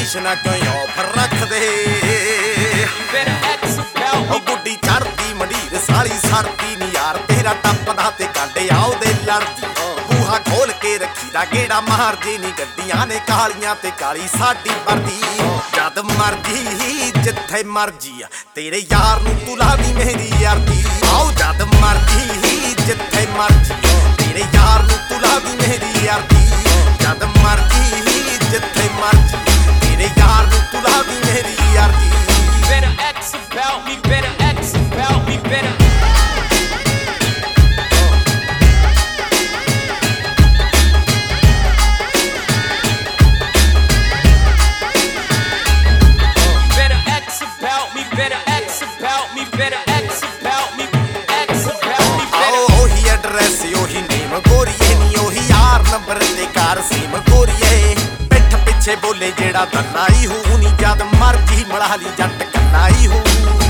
ਕੰਡੀਸ਼ਨਾਂ ਕਿਉਂ ਆਫਰ ਰੱਖਦੇ ਉਹ ਗੁੱਡੀ ਚੜਦੀ ਮੰਡੀਰ ਸਾਲੀ ਸੜਦੀ ਨੀ ਯਾਰ ਤੇਰਾ ਟੱਪਦਾ ਤੇ ਕਾਂਡੇ ਆ ਉਹਦੇ ਲੜਦੀ ਬੂਹਾ ਖੋਲ ਕੇ ਰੱਖੀਦਾ ਗੇੜਾ ਮਾਰਦੀ ਨੀ ਗੱਡੀਆਂ ਨੇ ਕਾਲੀਆਂ ਤੇ ਕਾਲੀ ਸਾਡੀ ਵਰਦੀ ਜਦ ਮਰਜੀ ਜਿੱਥੇ ਮਰਜੀ ਤੇਰੇ ਯਾਰ ਨੂੰ ਤੂੰ ਲਾਵੀਂ ਮੇਰੀ ਯਾਰਦੀ ਆਓ ਜਦ ਮਰਜੀ ਜਿੱਥੇ ਮਰਜੀ ਤੇਰੇ ਯਾਰ ਨੂੰ ਤੂੰ ਲਾਵੀਂ ਮੇਰੀ ਯਾਰਦੀ ਜਦ ਮਰਜੀ ਜਿੱਥੇ ਮਰਜੀ ਤੇਰੇ ਯਾਰ ਨੂੰ ਤੂੰ ਲਾਵੀਂ ਮੇਰੀ ਯਾਰਦੀ Better ask about me, better ask about me, better ਉਹੀ ਨੇਮ ਗੋਰੀਏ ਨੀ ਉਹੀ ਯਾਰ ਨੰਬਰ ਤੇ ਕਾਰ ਸੀਮ ਗੋਰੀਏ ਪਿੱਠ ਪਿੱਛੇ ਬੋਲੇ ਜਿਹੜਾ ਦੰਨਾਈ ਹੂ ਨੀ ਜਦ ਮਰਜੀ ਮੜਾ ਲਈ ਜੱਟ ਕੰਨਾਈ ਹੂ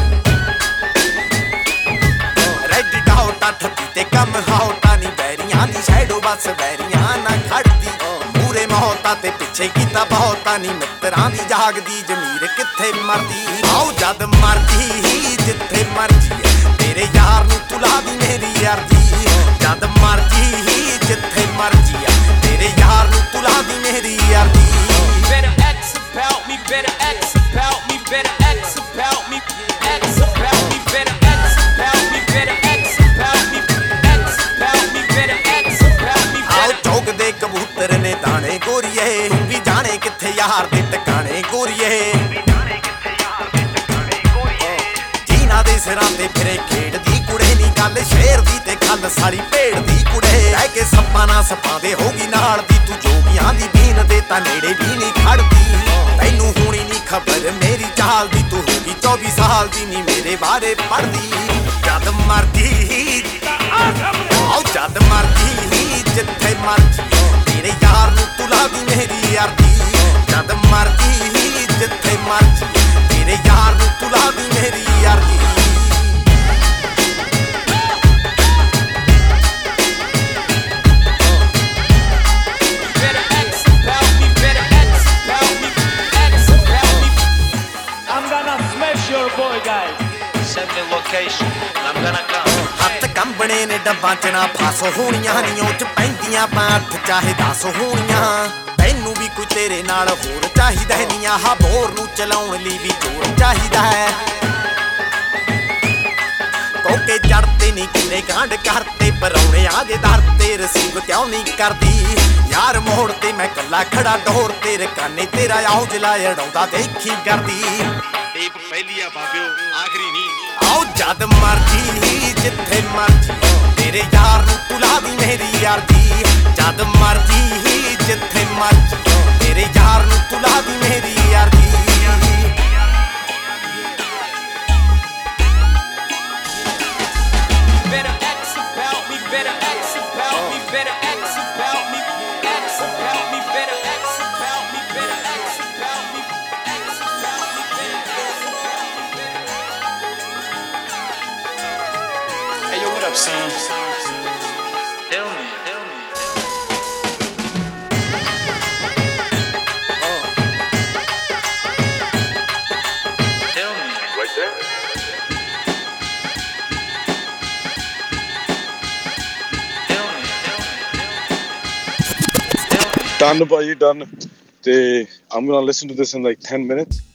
ਰੈਡ ਡਾਉਟਾ ਠੱਪੀ ਤੇ ਕੰਮ ਹਾਉਟਾ ਨੀ ਬੈਰੀਆਂ ਦੀ ਸ਼ੈਡੋ ਬਸ ਬੈਰੀਆਂ ਨਾ ਖੜਦੀ ਮੂਰੇ ਮਹੌਤਾ ਤੇ ਪਿੱਛੇ ਕੀਤਾ ਬਹੁਤਾ ਨੀ ਮਿੱਤਰਾਂ ਦੀ ਜਾਗਦੀ ਜ਼ਮੀਰ ਕਿੱਥੇ ਮਰਦੀ ਆਓ ਜਦ ਮਰਜੀ ਜਿੱਥੇ ਮਰਜੀ ਤੇਰੇ ਯਾਰ ਨੂੰ ਤੂੰ ਲਾਵੀਂ ਮੇਰੀ ਯਾਰਦੀ ਜਦ ਮਰਜੀ ਜਿੱਥੇ ਮਰਜੀ ਤੇਰੇ ਯਾਰ ਨੂੰ ਤੂੰ ਲਾਵੀਂ ਮੇਰੀ ਯਾਰਦੀ Better ask about me, better ask about me, better ask about me, ask about me, better ask about me, better ask about me, ask about me, better ask about me. ਆਓ ਚੌਕ ਦੇ ਕਬੂਤਰ ਨੇ ਦਾਣੇ ਗੋਰੀਏ ਤੂੰ ਵੀ ਜਾਣੇ ਕਿੱਥੇ ਯਾਰ ਦੇ ਟਿਕਾਣੇ ਗੋਰੀਏ ਜੀਨਾ ਦੇ ਸਿਰਾਂ ਤੇ ਫਿਰੇ ਖੇਡਦੀ ਕੁੜੇ ਨੀ ਗੱਲ ਸ਼ੇਰ ਦੀ ਤੇ ਗੱਲ ਸਾਰੀ ਭੇਡ ਦੀ ਕੁੜੇ ਲੈ ਕੇ ਸੱਪਾਂ ਨਾਲ ਸੱਪਾਂ ਦੇ ਹੋਗੀ ਨਾਲ ਦੀ ਤੂੰ ਜੋਗੀਆਂ ਦੀ ਬੀਨ ਦੇ ਤਾਂ ਨੇੜੇ ਵੀ ਨਹੀਂ ਖੜਦੀ ਤੈਨੂੰ ਹੋਣੀ ਨੀ ਖਬਰ ਮੇਰੀ ਚਾਲ ਦੀ ਤੂੰ ਹੋਗੀ 24 ਸਾਲ ਦੀ ਨੀ ਮੇਰੇ ਬਾਰੇ ਪੜਦੀ ਜਦ ਮਰਜੀ ਆਓ ਜਦ ਮਰਜੀ ਜਿੱਥੇ ਮਰਜੀ ਤੇਰੇ ਯਾਰ ਨੂੰ ਤੂੰ ਲਾਵੀਂ ਮੇਰੀ ਯਾਰਦੀ ਜਦ ਮਰਜੀ ਜਿੱਥੇ ਮਰਜੀ ਤੇਰੇ ਯਾਰ ਨੂੰ ਤੂੰ ਲਾਵੀਂ ਮੇਰੀ ਯਾਰਦੀ Send me location, I'm gonna come. ਹੱਥ ਕੰਬਣੇ ਨੇ ਡੱਬਾਂ ਚ ਨਾ ਫਸ ਹੋਣੀਆਂ ਨੀ ਉਹ ਚ ਪੈਂਦੀਆਂ ਪਾਠ ਚਾਹੇ 10 ਹੋਣੀਆਂ ਤੈਨੂੰ ਵੀ ਕੋਈ ਤੇਰੇ ਨਾਲ ਹੋਰ ਚਾਹੀਦਾ ਨੀ ਆਹ ਬੋਰ ਨੂੰ ਚਲਾਉਣ ਲਈ ਵੀ ਜੋਰ ਚਾਹੀਦਾ ਹੈ ਕੋਕੇ ਚੜਤੇ ਨੀ ਕਿੰਨੇ ਕਾਂਡ ਕਰਤੇ ਪਰੌਣੇ ਆ ਜੇ ਦਰ ਤੇ ਰਸੀਵ ਕਿਉਂ ਨਹੀਂ ਕਰਦੀ ਯਾਰ ਮੋੜ ਤੇ ਮੈਂ ਕੱਲਾ ਖੜਾ ਡੋਰ ਤੇ ਰਕਾਨੇ ਤੇਰਾ ਆਉ ਜਲਾ ਅੜਾਉਂਦਾ ਦੇਖੀ ਕਰਦੀ ਟੇਪ ਪਹਿਲੀ ਆ ਬਾਬਿਓ ਆਖਰੀ ਨਹੀਂ ਆਓ ਜਦ ਮਰਜੀ ਜਿੱਥੇ ਮਰਜੀ ਤੇਰੇ ਯਾਰ ਨੂੰ ਤੂੰ ਲਾਵੀਂ ਮੇਰੀ ਯਾਰਦੀ ਜਦ ਮਰਜੀ ਜਿੱਥੇ ਮਰਜੀ ਤੇਰੇ ਯਾਰ ਨੂੰ ਤੂੰ ਲਾਵੀਂ ਮੇਰੀ ਯਾਰਦੀ Better ask about me, better ask about me, better ask about me, ask about me, better ask about me, better ask about me, ask about me, better ask about me, better. Hey yo, what up, son? Tell me. Tell me. Right there. Done, buddy, done. I'm gonna listen to this in like 10 minutes.